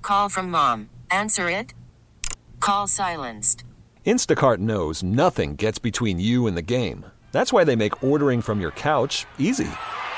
call from mom. Answer it. Call silenced. Instacart knows nothing gets between you and the game. That's why they make ordering from your couch easy.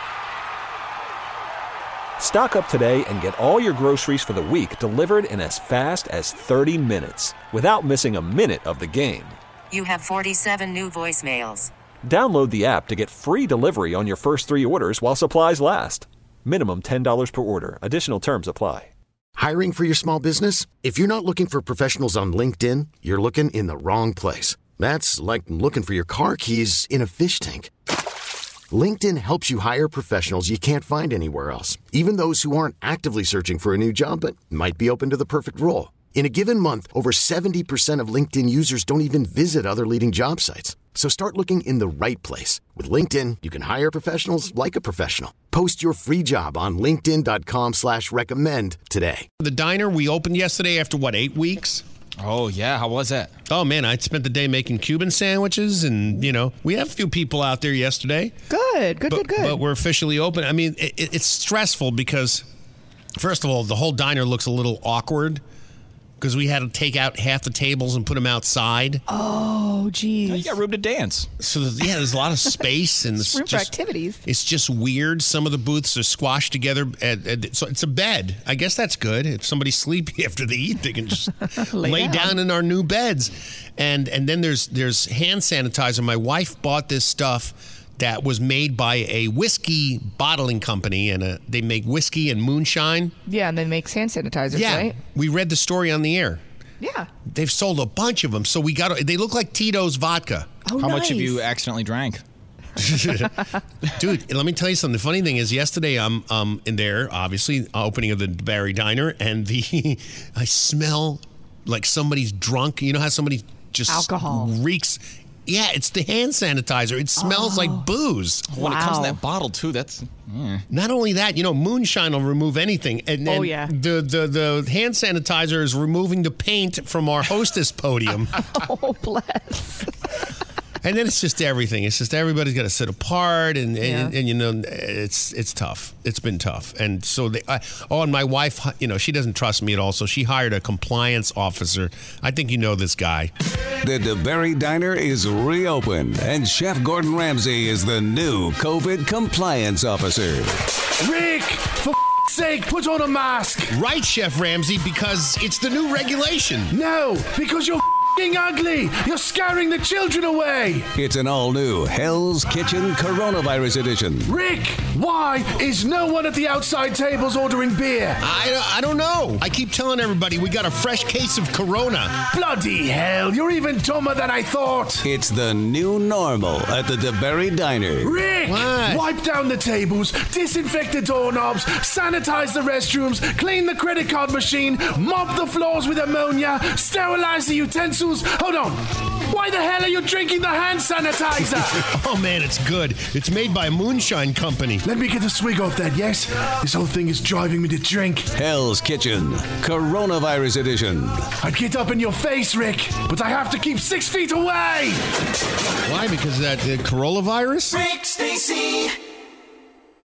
Stock up today and get all your groceries for the week delivered in as fast as 30 minutes without missing a minute of the game. You have 47 new voicemails. Download the app to get free delivery on your first 3 orders while supplies last. Minimum $10 per order. Additional terms apply. Hiring for your small business? If you're not looking for professionals on LinkedIn, you're looking in the wrong place. That's like looking for your car keys in a fish tank. LinkedIn helps you hire professionals you can't find anywhere else, even those who aren't actively searching for a new job but might be open to the perfect role. In a given month, over 70% of LinkedIn users don't even visit other leading job sites. So start looking in the right place. With LinkedIn, you can hire professionals like a professional. Post your free job on linkedin.com/recommend today. The diner we opened yesterday after, 8 weeks? Oh, yeah. How was that? Oh, man, I spent the day making Cuban sandwiches, and, we have a few people out there yesterday. Good. But we're officially open. I mean, it's stressful because, first of all, the whole diner looks a little awkward because we had to take out half the tables and put them outside. Oh, geez. You got room to dance. So, there's a lot of space. And room for activities. It's just weird. Some of the booths are squashed together. So it's a bed. I guess that's good. If somebody's sleepy after they eat, they can just lay down in our new beds. And then there's hand sanitizer. My wife bought this stuff that was made by a whiskey bottling company, and they make whiskey and moonshine. Yeah, and they make hand sanitizers, right? We read the story on the air. Yeah. They've sold a bunch of them, so they look like Tito's vodka. Oh, How nice. much have you accidentally drank? Dude, let me tell you something. The funny thing is, yesterday I'm in there, obviously, opening of the Barry Diner, and I smell like somebody's drunk. You know how somebody just alcohol reeks? Yeah, it's the hand sanitizer. It smells like booze. When it comes in that bottle, too, that's... Not only that, moonshine will remove anything. And oh, yeah. The hand sanitizer is removing the paint from our hostess podium. Oh, bless. And then it's just everything. It's just everybody's got to sit apart, and it's tough. It's been tough. And so and my wife, she doesn't trust me at all, so she hired a compliance officer. I think you know this guy. The DeBerry Diner is reopened, and Chef Gordon Ramsay is the new COVID compliance officer. Rick, for sake, put on a mask. Right, Chef Ramsay, because it's the new regulation. No, because you're ugly. You're scaring the children away. It's an all-new Hell's Kitchen Coronavirus Edition. Rick, why is no one at the outside tables ordering beer? I don't know. I keep telling everybody we got a fresh case of Corona. Bloody hell, you're even dumber than I thought. It's the new normal at the DeBerry Diner. Rick, what? Wipe down the tables, disinfect the doorknobs, sanitize the restrooms, clean the credit card machine, mop the floors with ammonia, sterilize the utensils. Hold on. Why the hell are you drinking the hand sanitizer? Oh, man, it's good. It's made by a moonshine company. Let me get a swig off that, yes? This whole thing is driving me to drink. Hell's Kitchen Coronavirus Edition. I'd get up in your face, Rick, but I have to keep 6 feet away. Why? Because of that coronavirus? Rick Stacy.